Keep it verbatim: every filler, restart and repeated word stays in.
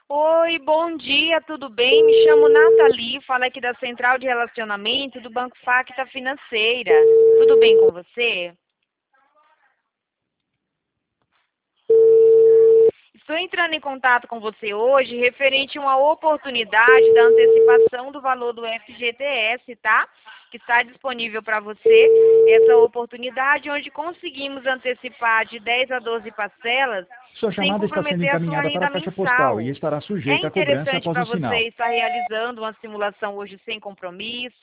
Oi, bom dia, tudo bem? Me chamo Nathalie, falo aqui da Central de Relacionamento do Banco Facta Financeira. Tudo bem com você? Estou entrando em contato com você hoje referente a uma oportunidade da antecipação do valor do F G T S, tá? Que está disponível para você essa oportunidade onde conseguimos antecipar de dez a doze parcelas Sua sem chamada está sendo comprometer a sua encaminhada para a renda caixa postal mensal. e estará É sujeita à cobrança interessante após para o você sinal. estar realizando uma simulação hoje sem compromisso?